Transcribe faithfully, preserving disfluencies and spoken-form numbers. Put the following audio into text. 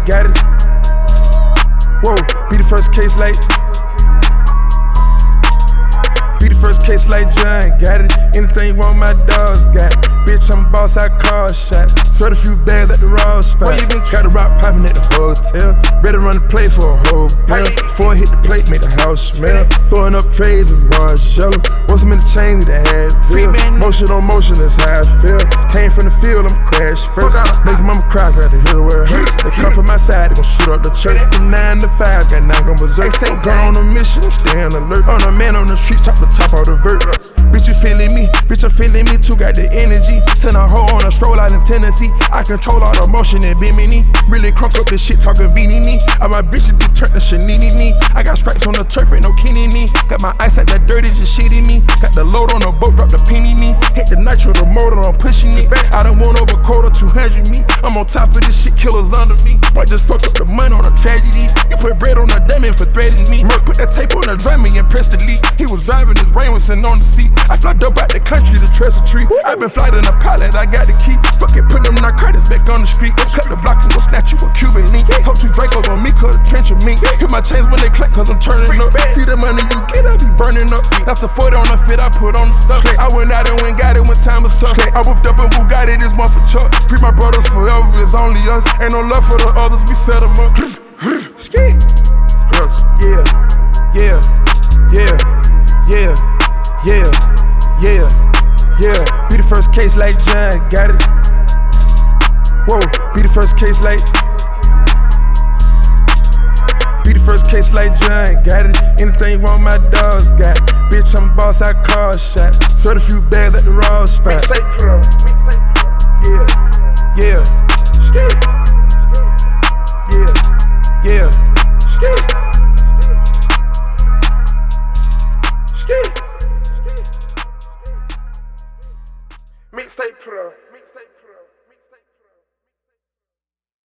got it. Whoa, be the first case like. Be the first case like John, got it. Anything you want, my dogs got it. Bitch, I'm a boss, I call shots. Sweat a few bags at the raw spot. Got the rock poppin' at the hotel. Better run the play for a whole bill. Before I hit the plate, make the house smell. Throwing up trays and Margiela. Want some in the chain that had feel. Motion on motion, that's how I feel. Came from the field, I'm crash first. Make mama cry, got to hear the word hurt. They come from my side, they gon' shoot up the church. From nine to five, got nine gon' berserk. Gone on a mission, staying alert. On a man on the street, chop the top of the vert. Bitch, you feeling me? Bitch, I'm feeling me too. Got the energy. Send a hoe on a stroll out in Tennessee. I control all the motion and bimini. Really crunk up this shit, talking vini. All my bitches be turning shanini me. I got stripes on the turf, ain't no kenny me. Got my ice like that dirty, just shitting me. Got the load on the boat, drop the penny me. Hit the nitro, the motor, I'm pushing it. I don't want over quarter, two hundred me. I'm on top of this shit, killers under me. Might just fuck up the money on a tragedy. You put bread on a diamond for threatening me. Merc put that tape on the drum and impressed the lead. He was driving, his brain was sitting on the seat. I fly dope out the country to trust a tree. I been flying a pilot, I got the key. Fuck it, put them narcotics back on the street. Cut the block and go snatch you a Cuban link. Told two Dracos on me, cause the trench of me. Hit my chains when they clap, cause I'm turning up. See the money you get, I be burning up. That's a forty on the fit, I put on the stuff. I went out and went got it when time was tough. I whipped up and Bugatti, this one for Chuck. Free my brothers forever, it's only us. Ain't no love for the others, we set them up. Ski. Yeah, yeah, yeah, yeah, yeah, yeah, yeah. Be the first case like John, got it. Whoa, be the first case like. Be the first case like John, got it. Anything you want, my dogs got it. Bitch, I'm a boss, I call shots. Sweat a few bags at the raw spot. Yeah, yeah.